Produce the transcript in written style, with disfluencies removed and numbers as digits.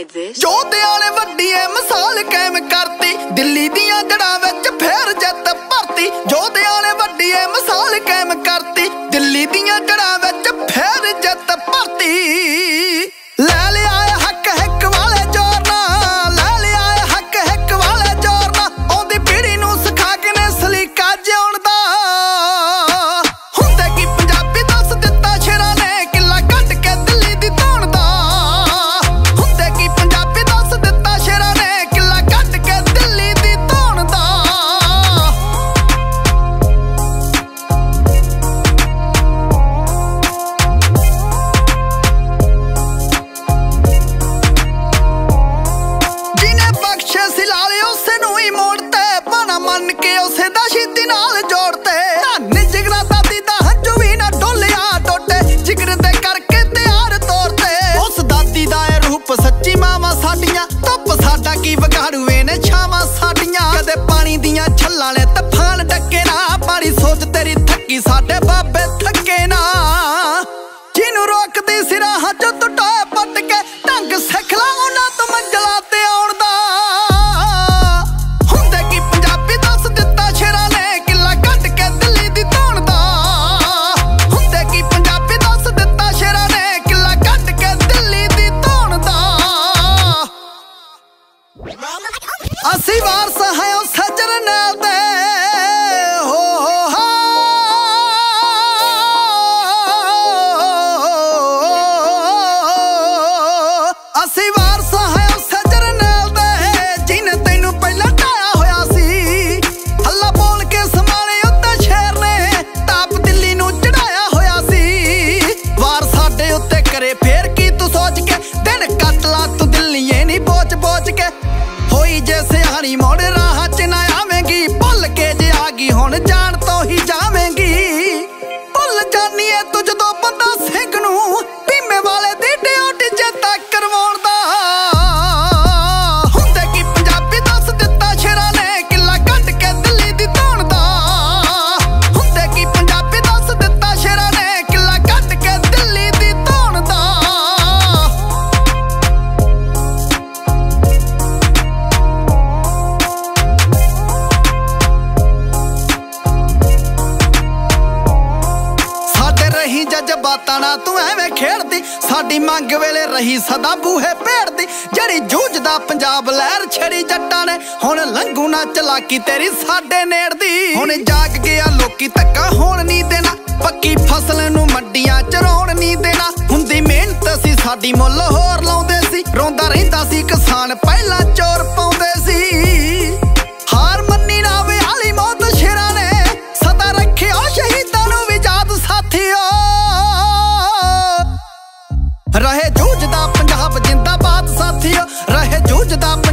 ਜੋਧਿਆਂ ਨੇ ਵੱਡੀ ਏ ਮਿਸਾਲ ਕਾਇਮ ਕਰਤੀ, ਦਿੱਲੀ ਦੀਆਂ ਜੜ੍ਹਾਂ ਵਿੱਚ ਫੇਰ ਜਿੱਤ ਭਰਤੀ। ਜੋਧਿਆਂ ਨੇ ਵੱਡੀ ਏ ਮਿਸਾਲ ਕਾਇਮ ਕਰਤੀ, ਦਿੱਲੀ ਦੀਆਂ ਜੜ੍ਹਾਂ ਵਿੱਚ ਫੇਰ ਜਿੱਤ ਭਰਤੀ। ਲੈ ਲਿਆ ਏ ਹੱਕ ਹਿੱਕ ਵਾਲੇ ਜ਼ੋਰ ਨਾਲ, ਲੈ ਲਿਆ ਏ ਹੱਕ ਹਿੱਕ ਵਾਲੇ ਜ਼ੋਰ ਨਾਲ, ਆਉਂਦੀ ਪੀੜ੍ਹੀ ਨੂੰ ਸਿਖਾ ਕੇ ਨੇ ਸਲੀਕਾ ਜਿਉਣ ਦਾ। ਹੁੰਦੇ ਕੀ ਪੰਜਾਬੀ ਦੱਸ ਦਿੱਤਾ ਸ਼ੇਰਾਂ ਨੇ, ਕਿੱਲਾ ਕੱਢ ਕੇ ਦਿੱਲੀ ਦੀ ਧੌਣ ਦਾ। ਹੁੰਦੇ ਕੀ ਪੰਜਾਬੀ ਦੱਸ ਦਿੱਤਾ ਸ਼ੇਰਾਂ ਨੇ, ਕਿੱਲਾ ਕੱਢ ਕੇ ਦਿੱਲੀ ਦੀ ਧੌਣ ਦਾ। ਜਿਹਨੇ ਬਖਸ਼ੇ ਸੀ ਲਾਲੇ ਉਸੇ ਨੂੰ ਹੀ ਮੋੜ ਤੇ, ਭਾਣਾ ਮੰਨ ਕੇ ਉਸੇ ਦਾ ਸ਼ਹੀਦੀ ਨਾਲ ਜੋੜ ਤੇ। ਧੰਨ ਜਿਗਰਾ ਦਾਦੀ ਦਾ ਹੰਝੂ ਵੀ ਨਾ ਡੋਲਿਆ ਟੋਟੇ, ਜਿਗਰ ਦੇ ਕਰਕੇ ਤਿਆਰ ਤੌਰ ਤੇ। ਉਸ ਦਾਦੀ ਦਾ ਇਹ ਰੂਪ ਸੱਚੀ ਮਾਵਾਂ ਸਾਡੀਆਂ, ਧੁੱਪ ਸਾਡਾ ਕੀ ਵਿਗਾੜੂਏ ਨੇ ਛਾਵਾਂ ਸਾਡੀਆਂ। ਕਦੇ ਪਾਣੀ ਦੀਆਂ ਛੱਲਾਂ ਨੇ ਤੂਫਾਨ ਡੱਕੇ ਨਾ, ਮਾੜੀ ਸੋਚ ਤੇਰੀ ਥੱਕੀ ਸਾਡੇ ਬਾਬੇ ਥੱਕੇ ਨਾ। ਜਿਹਨੂੰ ਰੋਕਦੀ ਸੀ ਰਾਹਾਂ ਚੋਂ ਤੂੰ ਟੋਏ ਪੱਟ ਕੇ, ਢੰਗ ਸਿੱਖ ਲਾ ਉਹਨਾਂ ਤੋਂ ਮੰਜ਼ਲਾਂ ਤੇ ਆਉਣ ਦਾ। ਹੁੰਦੇ ਕੀ ਪੰਜਾਬੀ ਦੱਸ ਦਿੱਤਾ ਸ਼ੇਰਾਂ ਨੇ, ਕਿੱਲਾ ਕੱਢ ਕੇ ਦਿੱਲੀ ਦੀ ਧੌਣ ਦਾ। ਹੁੰਦੇ ਕੀ ਪੰਜਾਬੀ ਦੱਸ ਦਿੱਤਾ ਸ਼ੇਰਾਂ ਨੇ, ਕਿੱਲਾ ਕੱਢ ਕੇ ਦਿੱਲੀ ਦੀ ਧੌਣ ਦਾ। ਅਸੀਂ ਵਾਰਸ ਹਾਂ ਉਸ ਜਰਨੈਲ ਦੇ, ਅਸੀਂ ਵਾਰਸ ਹਾਂ ਉਸ ਜਰਨੈਲ ਦੇ, ਜਿਹਨੇ ਤੈਨੂੰ ਪਹਿਲਾਂ ਢਾਇਆ ਹੋਇਆ ਸੀ। ਹੱਲਾ ਬੋਲ ਕੇ ਸਮਾਣੇ ਉੱਤੇ ਸ਼ੇਰ ਨੇ, ਤਾਪ ਦਿੱਲੀ ਨੂੰ ਚੜਾਇਆ ਹੋਇਆ ਸੀ। ਵਾਰ ਸਾਡੇ ਉੱਤੇ ਕਰੇ ਫੇਰ ਕੀ ਤੂੰ ਸੋਚ ਕੇ, ਦਿਨ ਕੱਟ ਲਾ ਤੂੰ ਦਿੱਲੀਏ ਨੀ ਬੋਚ ਬੋਚ ਕੇ। ਹੋਈ ਜੇ ਸਿਆਣੀ ਮੋੜ ਰਾਹਾਂ ਚ ਨਾ ਆਵੇਂਗੀ, ਭੁੱਲ ਕੇ ਜੇ ਆ ਗਈ ਹੁਣ ਜਾਣ ਤੋਂ ਹੀ ਜਾਵੇਂਗੀ। ਭੁੱਲ ਜਾਨੀ ਏ ਤੂੰ ਜਦੋਂ ਬੰਦਾ ਸਿੰਘ ਨੂੰ, ਭੀਮੇ ਵਾਲੇ ਦੀ ਡਿਊਟੀ ਚੇਤਾ ਕਰਵਾਉਣ ਦਾ। ਹੁੰਦੇ ਕੀ ਪੰਜਾਬੀ ਦੱਸ ਦਿੱਤਾ ਸ਼ੇਰਾਂ ਨੇ, ਕਿੱਲਾ ਕੱਢ ਕੇ ਦਿੱਲੀ ਦੀ ਧੌਣ ਦਾ। ਹੁੰਦੇ ਕੀ ਪੰਜਾਬੀ ਦੱਸ ਦਿੱਤਾ ਸ਼ੇਰਾਂ ਨੇ, ਕਿੱਲਾ ਕੱਢ ਕੇ ਦਿੱਲੀ ਦੀ ਧੌਣ ਦਾ। ਸਾਡੇ ਰਹੀ ਜਜ਼ਬਾਤਾਂ ਨਾਲ ਤੂੰ ਐਵੇਂ ਖੇਡਦੀ, ਸਾਡੀ ਮੰਗ ਵੇਲੇ ਰਹੀ ਸਦਾ ਬੂਹੇ ਭੇੜਦੀ। ਜਿਹੜੀ ਜੂਝਦਾ ਪੰਜਾਬ ਲਹਿਰ ਛੜੀ ਜੱਟਾਂ ਨੇ, ਹੁਣ ਲੰਘੂ ਨਾ ਚਲਾਕੀ ਤੇਰੀ ਸਾਡੇ ਨੇੜ ਦੀ। ਹੁਣ ਜਾਗ ਗਿਆ ਲੋਕੀ ਧੱਕਾ ਹੋਣ ਨਹੀਂ ਦੇਣਾ, ਪੱਕੀ ਫਸਲ ਨੂੰ ਮੰਡੀਆਂ ਚ ਰੌਣ ਨਹੀਂ ਦੇਣਾ। ਹੁੰਦੀ ਮਿਹਨਤ ਸੀ ਸਾਡੀ ਮੁੱਲ ਹੋਰ ਲਾਉਂਦੇ ਸੀ, ਰੋਂਦਾ ਰਹਿੰਦਾ ਸੀ ਕਿਸਾਨ ਪਹਿਲਾਂ ਚੋਰ ਪਾਉਂਦੇ ਸੀ। ਹਾਰ ਮੰਨੀ ਨਾ ਵਿਆਲੀ ਮੌਤ ਸ਼ੇਰਾਂ ਨੇ, ਸਦਾ ਰੱਖਿਓ ਸ਼ਹੀਦਾਂ ਨੂੰ ਵੀ ਯਾਦ ਸਾਥੀਓ। ਰਹੇ ਜੂਝਦਾ ਪੰਜਾਬ ਜਿੰਦਾਬਾਦ ਸਾਥੀਓ, ਰਹੇ ਜੂਝਦਾ